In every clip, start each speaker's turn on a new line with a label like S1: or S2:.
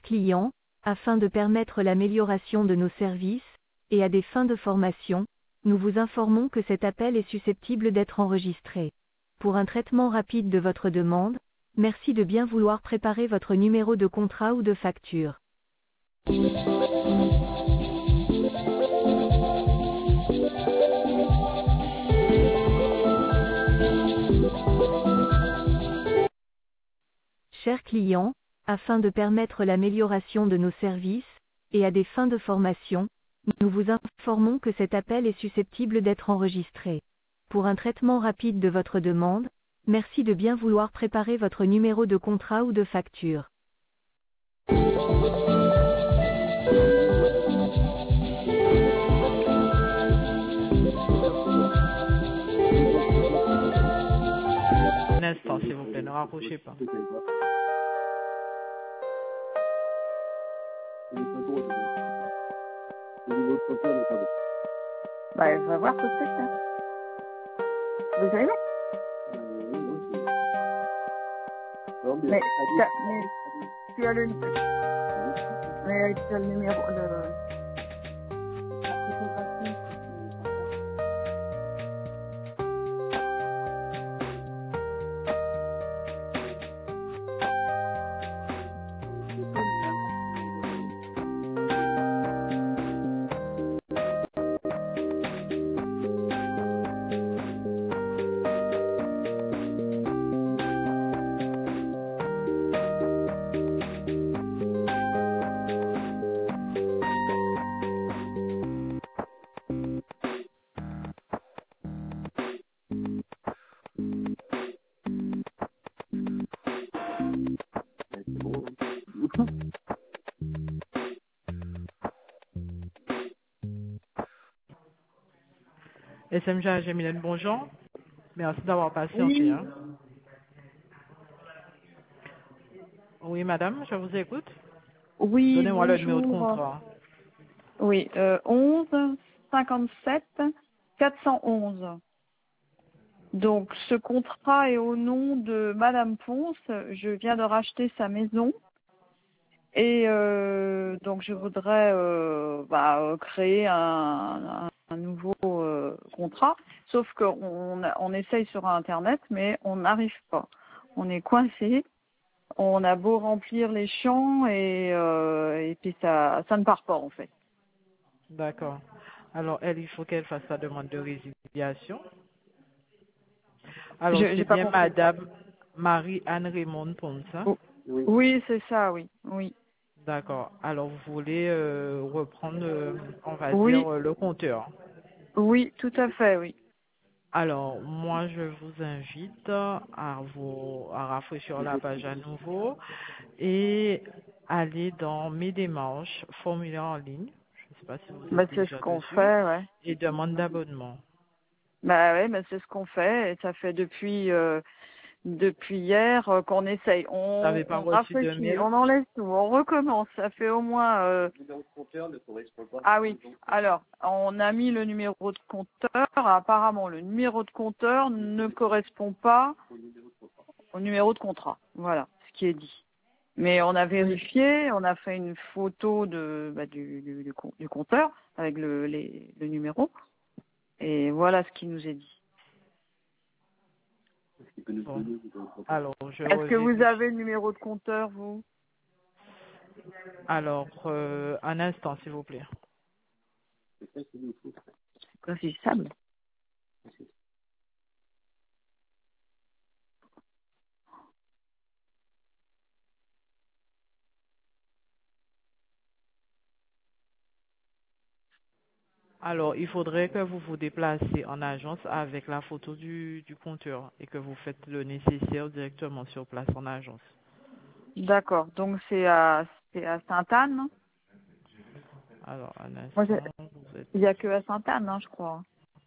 S1: clients, afin de permettre l'amélioration de nos services, et à des fins de formation, nous vous informons que cet appel est susceptible d'être enregistré. Pour un traitement rapide de votre demande, merci de bien vouloir préparer votre numéro de contrat ou de facture. Chers clients, afin de permettre l'amélioration de nos services, et à des fins de formation, nous vous informons que cet appel est susceptible d'être enregistré. Pour un traitement rapide de votre demande, merci de bien vouloir préparer votre numéro de contrat ou de facture.
S2: Un instant, s'il vous plaît, ne raccrochez pas.
S3: Bah, je vais voir tout de suite. Hein. Vous savez mais tu as le numéro.
S2: SMG Gemilène, bonjour. Merci d'avoir patienté.
S3: Oui.
S2: Hein. Oui, madame, je vous écoute.
S3: Oui,
S2: Donnez-moi le numéro de
S3: bonjour.
S2: contrat.
S3: Oui, 11 57 411. Donc, ce contrat est au nom de Madame Ponce. Je viens de racheter sa maison. Et donc, je voudrais créer un nouveau contrat. Sauf qu'on essaye sur Internet, mais on n'arrive pas. On est coincé. On a beau remplir les champs et puis ça ne part pas, en fait.
S2: D'accord. Alors, elle, il faut qu'elle fasse sa demande de résiliation. Alors,
S3: J'ai
S2: c'est
S3: pas
S2: bien
S3: compris.
S2: madame Marie-Anne Raymond Ponce. Hein?
S3: Oui, c'est ça, oui. Oui.
S2: D'accord. Alors, vous voulez reprendre, on va
S3: Oui,
S2: dire, le compteur.
S3: oui, tout à fait, oui.
S2: Alors, moi, je vous invite à rafraîchir la page à nouveau et aller dans mes démarches, formulaire en ligne. Je ne sais pas si vous êtes
S3: C'est ce
S2: déjà
S3: qu'on
S2: dessus.
S3: fait, ouais.
S2: Et demande d'abonnement.
S3: C'est ce qu'on fait et ça fait depuis hier qu'on essaye.
S2: Vous n'avez pas
S3: On
S2: reçu de
S3: rafraîchit,
S2: mail?
S3: on enlève tout, on recommence. Ça fait au moins. Ah oui. Alors, on a mis le numéro de compteur. Apparemment, le numéro de compteur ne correspond pas au numéro de contrat. Voilà ce qui est dit. Mais on a vérifié, on a fait une photo du compteur avec le numéro. Et voilà ce qui nous est dit.
S2: Bon. Alors,
S3: Est-ce que vous avez le numéro de compteur, vous?
S2: Alors, un instant, s'il vous plaît.
S3: C'est quoi, c'est du sable?
S2: Alors, il faudrait que vous vous déplacez en agence avec la photo du compteur et que vous faites le nécessaire directement sur place en agence.
S3: D'accord. Donc c'est à Sainte-Anne, non?
S2: Alors, un
S3: Moi,
S2: instant, vous êtes...
S3: il n'y a que à Sainte-Anne, hein, je crois.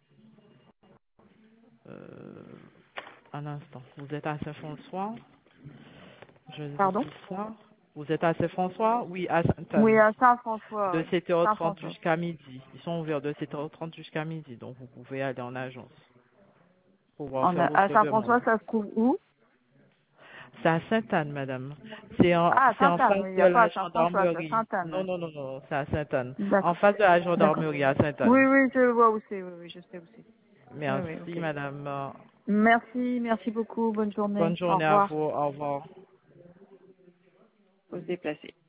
S2: un instant. Vous êtes à Saint-François? Je dis
S3: Pardon?
S2: tout ça. Vous êtes à Saint-François? Oui, à Sainte-Anne.
S3: Oui, à Saint-François,
S2: De
S3: oui.
S2: 7h30
S3: Saint-François.
S2: jusqu'à midi. Ils sont ouverts de 7h30 jusqu'à midi. Donc, vous pouvez aller en agence pour pouvoir faire
S3: À
S2: votre demande.
S3: Saint-François, ça se trouve où?
S2: C'est à Sainte-Anne, madame.
S3: Ah,
S2: C'est en
S3: Sainte-Anne,
S2: face
S3: oui, il n'y
S2: de
S3: a pas
S2: la
S3: à Saint-François, c'est à
S2: gendarmerie.
S3: Sainte-Anne,
S2: Non,
S3: oui.
S2: non, non, non, c'est à Sainte-Anne. En
S3: D'accord,
S2: face de la
S3: d'accord.
S2: gendarmerie à
S3: Oui,
S2: Sainte-Anne.
S3: oui, je vois où c'est, oui, oui, je sais où c'est. Oui, oui,
S2: Merci,
S3: ok.
S2: madame.
S3: Merci, merci beaucoup, bonne journée.
S2: Bonne
S3: Au
S2: journée à
S3: revoir.
S2: vous. Au revoir.
S3: Faut se déplacer.